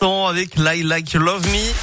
l'instant avec I Like You Love Me.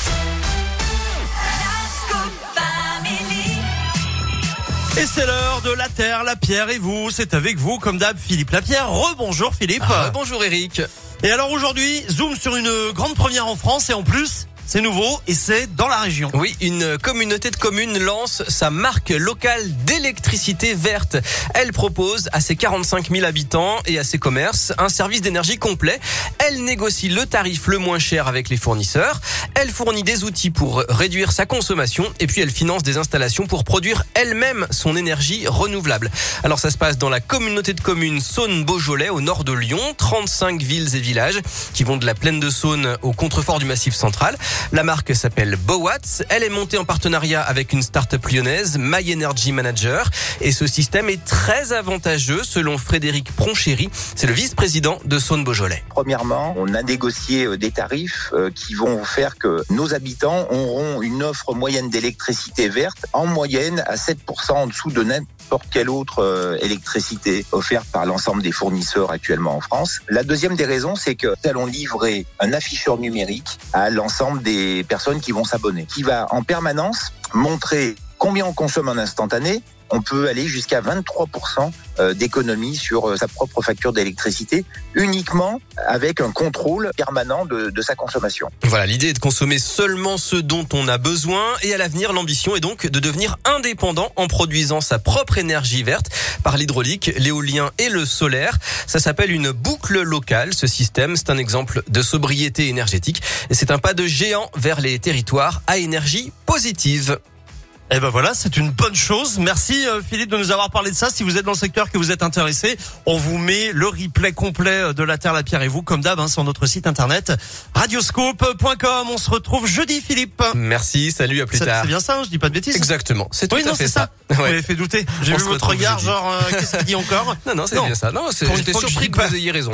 Et c'est l'heure de la terre, la pierre et vous. C'est avec vous, comme d'hab, Philippe Lapierre. Rebonjour Philippe. Bonjour Eric. Et alors aujourd'hui, zoom sur une grande première en France et en plus, c'est nouveau et c'est dans la région. Oui, une communauté de communes lance sa marque locale d'électricité verte. Elle propose à ses 45 000 habitants et à ses commerces un service d'énergie complet. Elle négocie le tarif le moins cher avec les fournisseurs. Elle fournit des outils pour réduire sa consommation et puis elle finance des installations pour produire elle-même son énergie renouvelable. Alors ça se passe dans la communauté de communes Saône-Beaujolais au nord de Lyon. 35 villes et villages qui vont de la plaine de Saône au contrefort du Massif central. La marque s'appelle Bowatts. Elle est montée en partenariat avec une start-up lyonnaise, My Energy Manager. Et ce système est très avantageux selon Frédéric Pronchéry. C'est le vice-président de Saône-Beaujolais. Premièrement, on a négocié des tarifs qui vont faire que nos habitants auront une offre moyenne d'électricité verte en moyenne à 7% en dessous de n'importe quelle autre électricité offerte par l'ensemble des fournisseurs actuellement en France. La deuxième des raisons, c'est que nous allons livrer un afficheur numérique à l'ensemble des personnes qui vont s'abonner, qui va en permanence montrer combien on consomme en instantané. On peut aller jusqu'à 23% d'économie sur sa propre facture d'électricité, uniquement avec un contrôle permanent de sa consommation. Voilà, l'idée est de consommer seulement ce dont on a besoin. Et à l'avenir, l'ambition est donc de devenir indépendant en produisant sa propre énergie verte par l'hydraulique, l'éolien et le solaire. Ça s'appelle une boucle locale, ce système. C'est un exemple de sobriété énergétique. Et c'est un pas de géant vers les territoires à énergie positive. Et ben voilà, c'est une bonne chose. Merci Philippe de nous avoir parlé de ça. Si vous êtes dans le secteur, que vous êtes intéressé, on vous met le replay complet de la terre, la pierre et vous, comme d'hab, sur notre site internet radioscope.com. On se retrouve jeudi, Philippe. Merci, salut, à plus tard. C'est bien ça, je dis pas de bêtises. Exactement, c'est tout à fait ça. Vous m'avez fait douter. J'ai vu votre regard, genre, qu'est-ce qu'il dit encore? Non, c'est bien ça. Non, j'étais surpris que vous ayez raison.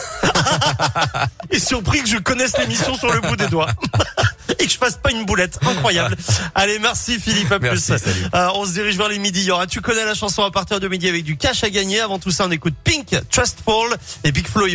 Et surpris que je connaisse l'émission sur le bout des doigts. Et que je fasse pas une boulette. Incroyable. Allez, merci Philippe, à merci, plus. Salut. On se dirige vers les midis. Il y aura Tu connais la chanson à partir de midi avec du cash à gagner. Avant tout ça, on écoute Pink, Trustful et Big Flo.